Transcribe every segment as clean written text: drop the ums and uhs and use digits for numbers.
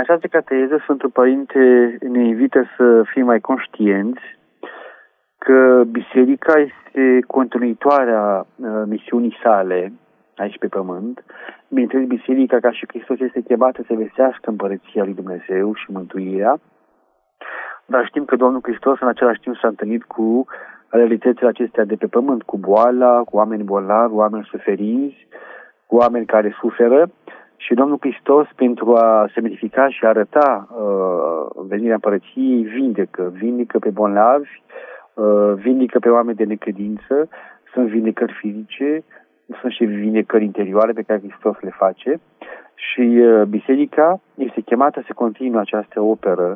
această cateheză Sfântul Părinte ne invită să fim mai conștienți că Biserica este continuitoarea misiunii sale aici pe pământ. Bineînțeles, Biserica, ca și Hristos, este chemată să vestească împărăția lui Dumnezeu și mântuirea, dar știm că Domnul Hristos în același timp s-a întâlnit cu realitățile acestea de pe pământ, cu boala, cu oameni bolnavi, oameni suferinți, cu oameni care suferă. Și Domnul Hristos, pentru a semnifica și a arăta venirea împărăției, vindecă pe bolnavi, vindecă pe oameni de necredință, sunt vindecări fizice, sunt și vindecări interioare pe care Hristos le face. Și Biserica este chemată să continue această operă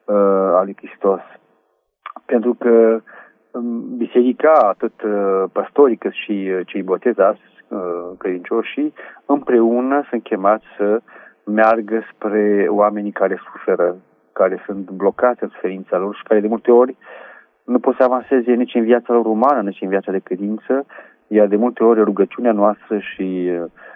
a lui Hristos. Pentru că Biserica, atât pastorii cât și cei botezați, credincioșii, împreună sunt chemați să meargă spre oamenii care suferă, care sunt blocați în suferința lor și care de multe ori nu pot să avanseze nici în viața lor umană, nici în viața de credință, iar de multe ori rugăciunea noastră și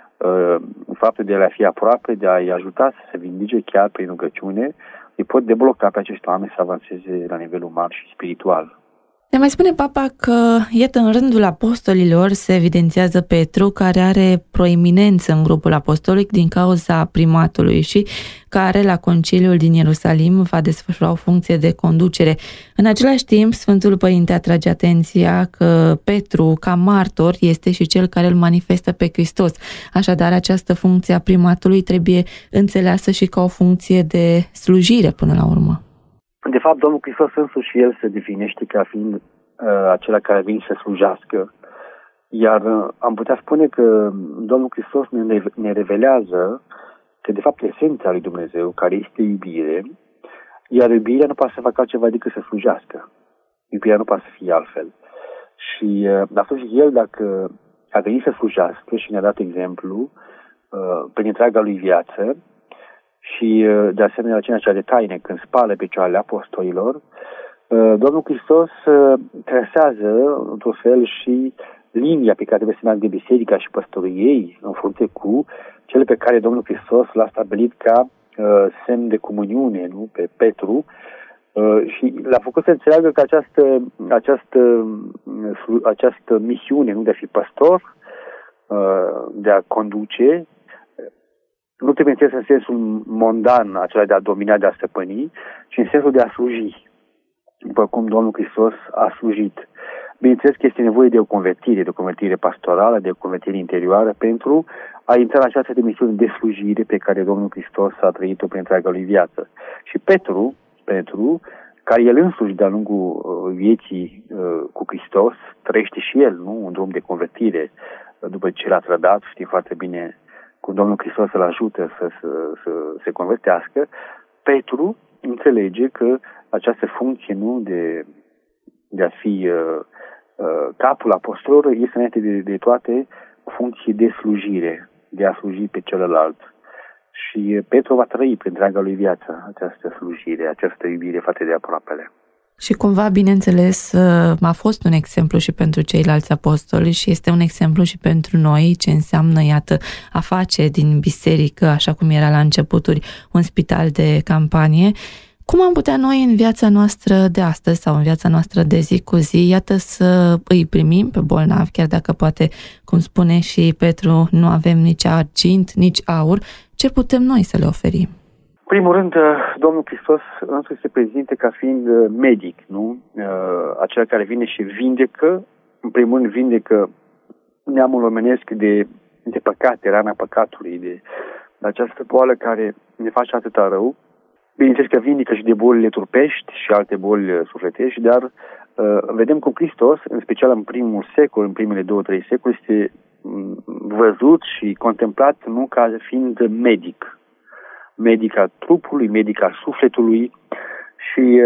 faptul de a fi aproape, de a-i ajuta să se vindece chiar prin rugăciune, îi pot debloca pe acești oameni să avanseze la nivel uman și spiritual. Ne mai spune Papa că, iată, în rândul apostolilor se evidențiază Petru, care are proeminență în grupul apostolic din cauza primatului și care, la conciliul din Ierusalim, va desfășura o funcție de conducere. În același timp, Sfântul Părinte atrage atenția că Petru, ca martor, este și cel care îl manifestă pe Hristos. Așadar, această funcție a primatului trebuie înțeleasă și ca o funcție de slujire până la urmă. De fapt, Domnul Hristos însuși El se definește ca fiind acela care vine să slujească. Iar am putea spune că Domnul Hristos ne revelează că, de fapt, esența lui Dumnezeu, care este iubire, iar iubirea nu poate să facă altceva decât să slujească. Iubirea nu poate să fie altfel. Și atunci El, dacă a venit să slujească și ne-a dat exemplu prin întreaga lui viață, și de asemenea la cea de taine, când spală picioarele apostolilor, Domnul Hristos trasează într-un fel și linia pe care trebuie să meargă biserica și păstorii ei, în funcție cu cele pe care Domnul Hristos l-a stabilit ca semn de comuniune, nu? Pe Petru, și l-a făcut să înțeleagă că această misiune, nu, de a fi păstor, de a conduce, nu trebuie înțeles în sensul mondan, acela de a domina, de a stăpâni, ci în sensul de a sluji, după cum Domnul Hristos a slujit. Bineînțeles că este nevoie de o convertire pastorală, de o convertire interioară pentru a intra în această misiune de slujire pe care Domnul Hristos a trăit-o prin întreaga lui viață. Și Petru, care el însuși de-a lungul vieții cu Hristos, trăiește și el, nu, un drum de convertire după ce l-a trădat, știm foarte bine cum Domnul Hristos îl ajută să se convertească. Petru înțelege că această funcție, nu, de a fi capul apostolilor este înainte de toate o funcție de slujire, de a sluji pe celălalt. Și Petru va trăi prin întreaga lui viață această slujire, această iubire față de aproapele. Și cumva, bineînțeles, a fost un exemplu și pentru ceilalți apostoli și este un exemplu și pentru noi ce înseamnă, iată, a face din biserică, așa cum era la începuturi, un spital de campanie. Cum am putea noi în viața noastră de astăzi sau în viața noastră de zi cu zi, iată, să îi primim pe bolnavi, chiar dacă poate, cum spune și Petru, nu avem nici argint, nici aur, ce putem noi să le oferim? În primul rând, Domnul Hristos însuși se prezinte ca fiind medic, nu? Acela care vine și vindecă, în primul rând vindecă neamul omenesc de păcate, rana păcatului, de această boală care ne face atâta rău. Bineînțeles că vindecă și de bolile trupești și alte boli sufletești, dar vedem cum Hristos, în special în primul secol, în primele 2-3 secole, este văzut și contemplat, nu, ca fiind medic. Medic al trupului, medic al sufletului și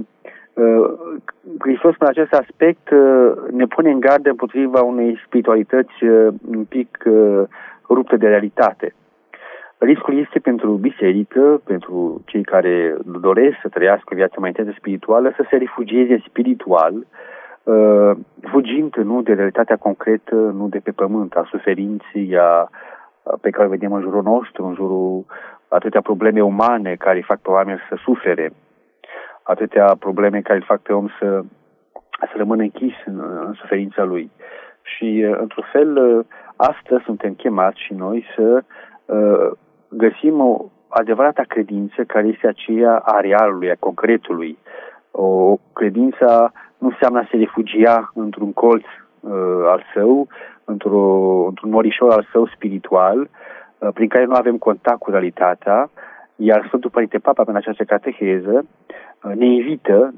Hristos în acest aspect ne pune în gardă împotriva unei spiritualități un pic ruptă de realitate. Riscul este pentru biserică, pentru cei care doresc să trăiască o viață mai intensă spirituală, să se refugieze spiritual, fugind, nu, de realitatea concretă, nu de pe pământ, a suferinței, pe care o vedem în jurul nostru, în jurul atâtea probleme umane care îi fac pe oameni să sufere, atâtea probleme care îl fac pe om să rămână închis în suferința lui. Și, într-un fel, astăzi suntem chemați și noi să găsim o adevărată credință care este aceea a realului, a concretului. O credință nu înseamnă a se refugia într-un colț al său, într-un morișor al său spiritual, prin care nu avem contact cu realitatea, iar Sfântul Părinte Papa, în această cateheză, ne invită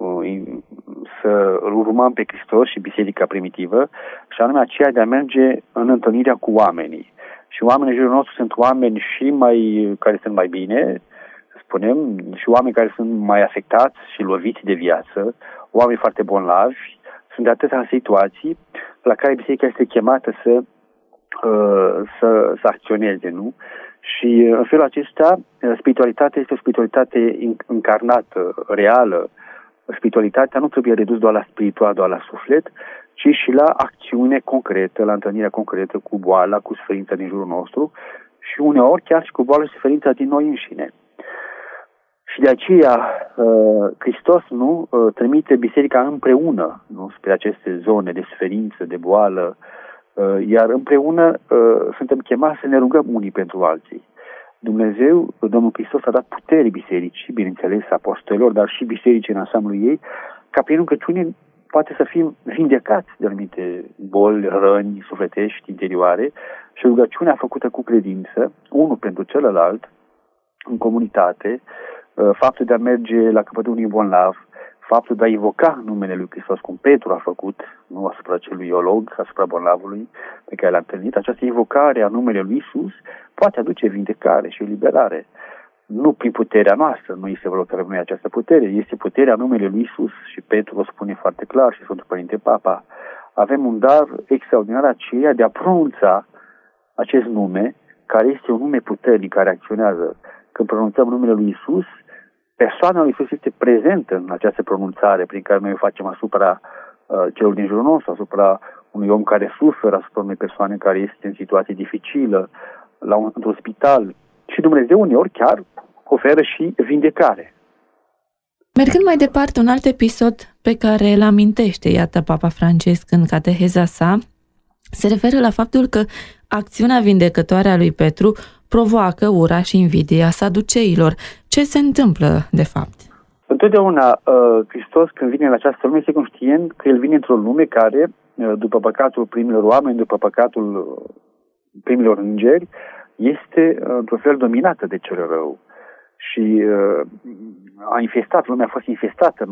să îl urmăm pe Hristos și Biserica primitivă, și anume aceea de a merge în întâlnirea cu oamenii. Și oamenii în jurul nostru sunt oameni care sunt mai bine, să spunem, și oameni care sunt mai afectați și loviți de viață, oameni foarte bolnavi. Sunt de atâtea situații la care Biserica este chemată să acționeze, nu? Și în felul acesta, spiritualitatea este o spiritualitate încarnată, reală. Spiritualitatea nu trebuie redus doar la spiritual, doar la suflet, ci și la acțiune concretă, la întâlnirea concretă cu boala, cu suferința din jurul nostru și uneori chiar și cu boala și suferința din noi înșine. Și de aceea Hristos trimite biserica împreună, spre aceste zone de suferință, de boală, iar împreună suntem chemați să ne rugăm unii pentru alții. Dumnezeu, Domnul Hristos, a dat putere bisericii, bineînțeles apostolilor, dar și bisericii în ansamblul ei, ca prin rugăciune poate să fim vindecați de anumite boli, răni sufletești, interioare, și rugăciunea făcută cu credință, unul pentru celălalt, în comunitate, faptul de a merge la capătul unui bolnav, faptul de a invoca numele lui Hristos, cum Petru a făcut, nu asupra celui iolog, asupra bolnavului pe care l-a întâlnit, această invocare a numelui lui Iisus poate aduce vindecare și eliberare. Nu prin puterea noastră, nu este vreo care noi această putere, este puterea numelui lui Iisus și Petru o spune foarte clar și Sfântul Părinte Papa. Avem un dar extraordinar aceea de a pronunța acest nume, care este un nume puternic, care acționează. Când pronunțăm numele lui Iisus, persoana lui Iisus este prezentă în această pronunțare prin care noi o facem asupra celor din jurul nostru, asupra unui om care suferă, asupra unei persoane care este în situație dificilă, într-un spital. Și Dumnezeu uneori chiar oferă și vindecare. Mergând mai departe, un alt episod pe care îl amintește, iată, Papa Francesc în cateheza sa, se referă la faptul că acțiunea vindecătoare a lui Petru provoacă ura și invidia saduceilor. Ce se întâmplă, de fapt? Întotdeauna Hristos, când vine în această lume, este conștient că El vine într-o lume care, după păcatul primilor oameni, după păcatul primilor îngeri, este într-un fel dominată de cel rău. Și lumea a fost infestată,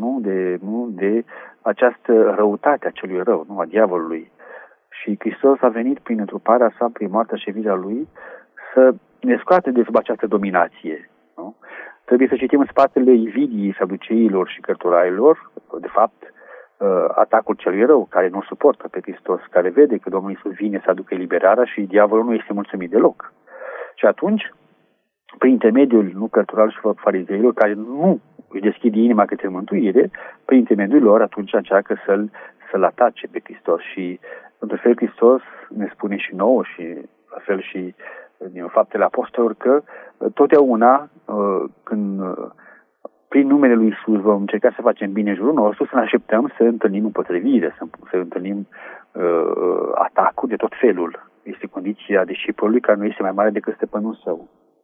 de această răutate a celui rău, a diavolului. Și Hristos a venit prin întruparea sa, prin moartea și viața lui, să ne scoate de sub această dominație. Nu? Trebuie să citim în spatele invidiei saduceilor și cărturarilor, de fapt, atacul celui rău, care nu suportă pe Hristos, care vede că Domnul Iisus vine să aducă eliberarea și diavolul nu este mulțumit deloc. Și atunci, prin intermediul cărturarilor și farizeilor, care nu își deschid inima către mântuire, prin intermediul lor, atunci încearcă să-l atace pe Hristos. Și, într-un fel, Hristos ne spune și nouă, și la fel și din faptele apostolilor, că totdeauna când prin numele lui Iisus vom încerca să facem bine în jurul nostru, să ne așteptăm să întâlnim împotrivire, să întâlnim atacuri de tot felul. Este condiția discipolului care nu este mai mare decât stăpânul său.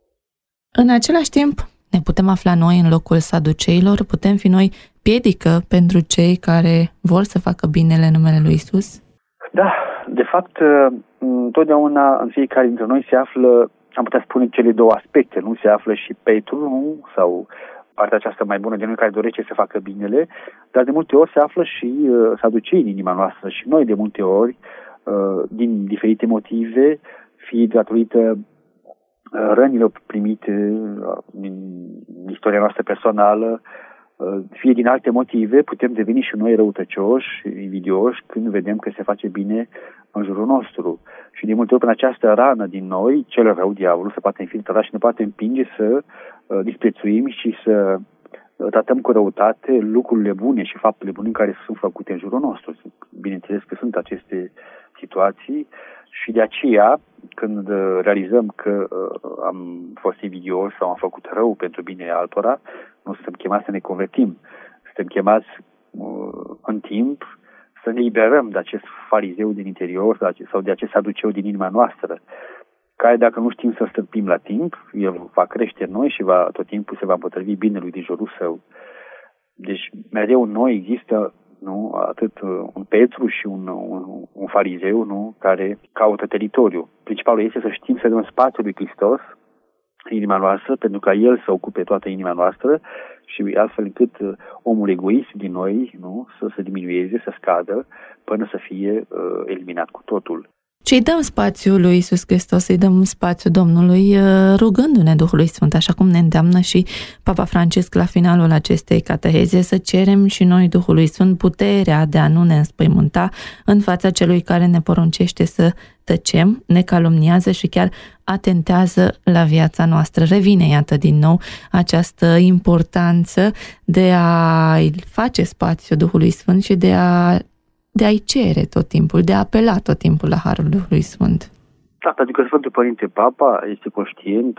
În același timp, ne putem afla noi în locul saduceilor, putem fi noi piedică pentru cei care vor să facă binele în numele lui Iisus? Da, de fapt, întotdeauna în fiecare dintre noi se află, am putea spune, cele două aspecte. Nu se află și Petru, sau partea aceasta mai bună de noi care dorește să facă binele, dar de multe ori se află și saducei în inima noastră și noi de multe ori, din diferite motive, fie datorită rănilor primite din istoria noastră personală, fie din alte motive, putem deveni și noi răutăcioși, invidioși, când vedem că se face bine în jurul nostru. Și de multe ori, în această rană din noi, cel rău, diavolul, se poate infiltra și ne poate împinge să disprețuim și să tratăm cu răutate lucrurile bune și faptele bune care sunt făcute în jurul nostru. Bineînțeles că sunt aceste situații și de aceea, când realizăm că am fost invidios sau am făcut rău pentru bine altora, nu suntem chemați să ne convertim. Suntem chemați în timp să ne liberăm de acest farizeu din interior sau de acest saduceu din inima noastră, care dacă nu știm să stârpim la timp, el va crește în noi și tot timpul se va împotrivi binelui din jurul său. Deci mereu în noi există atât un Petru și un farizeu, care caută teritoriu. Principalul este să știm să dăm spațiul lui Hristos în inima noastră, pentru ca El să ocupe toată inima noastră și astfel încât omul egoist din noi să se diminueze, să scadă, până să fie eliminat cu totul. Și îi dăm spațiu lui Iisus Hristos, îi dăm spațiu Domnului, rugându-ne Duhului Sfânt, așa cum ne îndeamnă și Papa Francisc la finalul acestei cateheze, să cerem și noi Duhului Sfânt puterea de a nu ne înspăimânta în fața celui care ne poruncește să tăcem, ne calumniază și chiar atentează la viața noastră. Revine, iată, din nou această importanță de a-i face spațiu Duhului Sfânt și de a-i cere tot timpul, de a apela tot timpul la Harul Duhului Sfânt. Da, pentru că Sfântul Părinte Papa este conștient,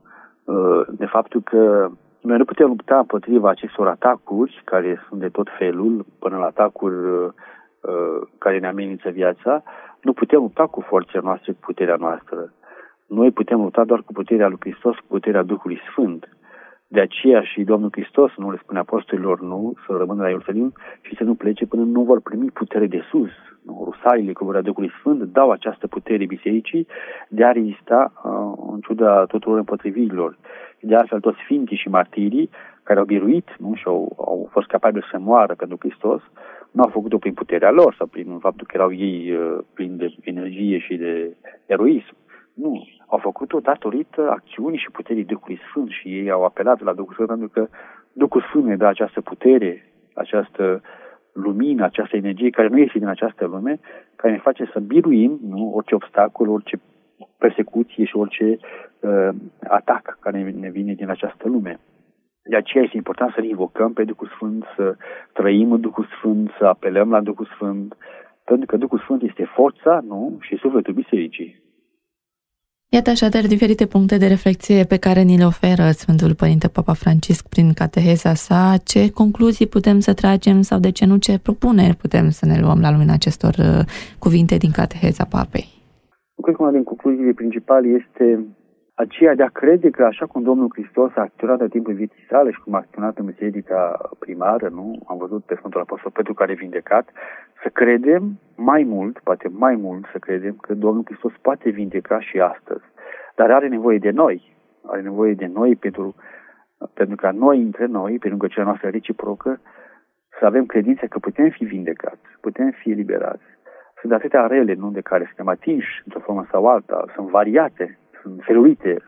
de faptul că noi nu putem lupta împotriva acestor atacuri, care sunt de tot felul, până la atacuri care ne amenință viața. Nu putem lupta cu forța noastră, cu puterea noastră. Noi putem lupta doar cu puterea lui Hristos, cu puterea Duhului Sfânt. De aceea și Domnul Hristos nu le spune apostolilor să rămână la Ierusalim și să nu plece până nu vor primi putere de sus. Rusalile cu vorbea Duhului Sfânt dau această putere bisericii de a rezista în ciuda tuturor împotrivirilor. De altfel, toți sfinții și martirii care au biruit și au fost capabili să moară pentru Hristos, nu au făcut-o prin puterea lor sau prin faptul că erau ei plini de energie și de eroism. Nu, au făcut-o datorită acțiunii și puterii Duhului Sfânt și ei au apelat la Duhul Sfânt pentru că Duhul Sfânt ne dă această putere, această lumină, această energie care nu este din această lume, care ne face să biruim orice obstacol, orice persecuție și orice atac care ne vine din această lume. De aceea este important să ne invocăm pe Duhul Sfânt, să trăim în Duhul Sfânt, să apelăm la Duhul Sfânt, pentru că Duhul Sfânt este forța și sufletul bisericii. Iată așadar diferite puncte de reflexie pe care ni le oferă Sfântul Părinte Papa Francisc prin cateheza sa. Ce concluzii putem să tragem sau de ce nu, ce propuneri putem să ne luăm la lumina acestor cuvinte din cateheza Papei? Cred că una din concluziile principale este aceea de a crede că așa cum Domnul Hristos a acționat în timpul vieții sale și cum a acționat în biserica primară, am văzut pe Sfântul Apostol Petru care a vindecat, să credem mai mult, poate mai mult să credem că Domnul Hristos poate vindeca și astăzi. Dar are nevoie de noi. Are nevoie de noi pentru ca noi, între noi, pe rugăciunea noastră reciprocă, să avem credința că putem fi vindecați, putem fi eliberați. Sunt atâtea rele, de care suntem atinși într-o formă sau alta, sunt variate, sunt feluite,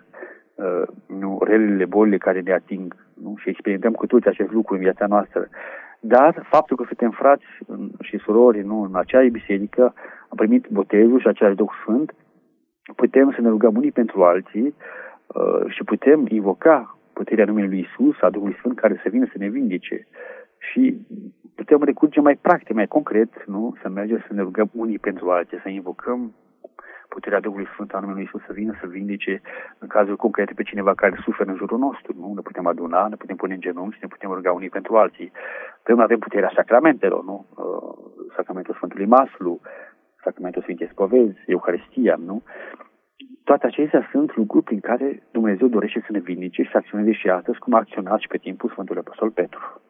relele, bolile care ne ating, și experimentăm cu toți acest lucru în viața noastră. Dar faptul că suntem frați și surori în acea biserică, am primit botezul și același Duh Sfânt, putem să ne rugăm unii pentru alții și putem invoca puterea numelui lui Iisus, a Duhului Sfânt, care să vină să ne vindece. Și putem recurge mai practic, mai concret, să mergem să ne rugăm unii pentru alții, să invocăm puterea Duhului Sfânt a numelui Iisus să vină să vindece în cazul concret pe cineva care suferă în jurul nostru. Ne putem aduna, ne putem pune în genunchi și ne putem ruga unii pentru alții. Putem avem puterea sacramentelor, Sacramentul Sfântului Maslu, Sacramentul Sfintei Spovezi, Euharistia, Toate acestea sunt lucruri prin care Dumnezeu dorește să ne vindece și să acționeze și astăzi, cum a acționat și pe timpul Sfântului Apostol Petru.